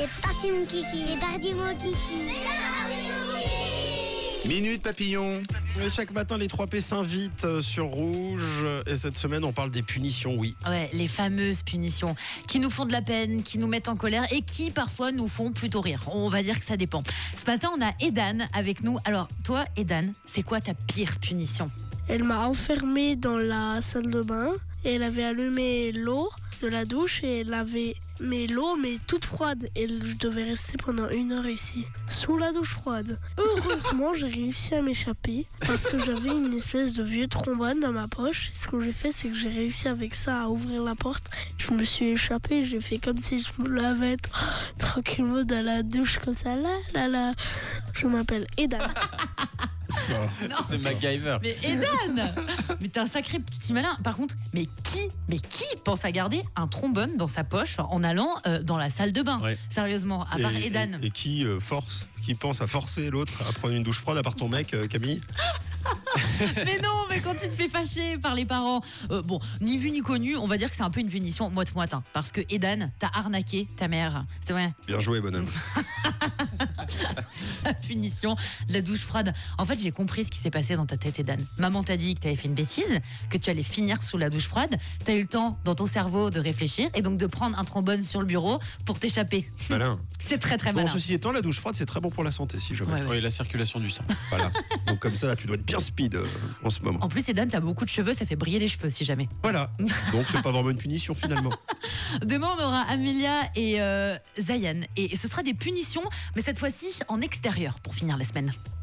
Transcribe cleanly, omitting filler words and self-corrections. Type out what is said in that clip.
C'est parti mon kiki. C'est parti mon kiki. Minute Papillon. Et chaque matin, les 3P s'invitent sur Rouge. Et cette semaine, on parle des punitions, oui. Ouais, les fameuses punitions qui nous font de la peine, qui nous mettent en colère et qui parfois nous font plutôt rire. On va dire que ça dépend. Ce matin, on a Edan avec nous. Alors, toi, Edan, c'est quoi ta pire punition ? Elle m'a enfermée dans la salle de bain et elle avait allumé l'eau de la douche et elle avait mis l'eau mais toute froide et je devais rester pendant 1 heure ici, sous la douche froide. Heureusement, j'ai réussi à m'échapper parce que j'avais une espèce de vieux trombone dans ma poche. Ce que j'ai fait, c'est que j'ai réussi avec ça à ouvrir la porte. Je me suis échappée, j'ai fait comme si je me lavais tranquillement dans la douche comme ça. Là. Je m'appelle Edan. C'est MacGyver. Mais Edan, mais t'es un sacré petit malin. Par contre, mais qui pense à garder un trombone dans sa poche en allant dans la salle de bain ? Ouais. Sérieusement, à part Edan. Et qui qui pense à forcer l'autre à prendre une douche froide, à part ton mec, Camille ? Mais non, mais quand tu te fais fâcher par les parents, bon, ni vu ni connu, on va dire que c'est un peu une punition moite-moite, hein, parce que Edan, t'as arnaqué ta mère. C'est vrai. Bien joué, bonhomme. La punition, la douche froide. En fait, j'ai compris ce qui s'est passé dans ta tête, Edan. Maman t'a dit que t'avais fait une bêtise, que tu allais finir sous la douche froide. T'as eu le temps dans ton cerveau de réfléchir et donc de prendre un trombone sur le bureau pour t'échapper. Malin. C'est très très Bon, malin. ceci étant, la douche froide, c'est très bon pour la santé, si jamais. Ouais. Oui, la circulation du sang. Voilà. Donc comme ça, tu dois être bien speed en ce moment. En plus, Edan, t'as beaucoup de cheveux, ça fait briller les cheveux si jamais. Voilà. Donc c'est pas vraiment une punition finalement. Demain, on aura Amelia et Zayan. Et ce sera des punitions, mais cette fois-ci en extérieur pour finir la semaine.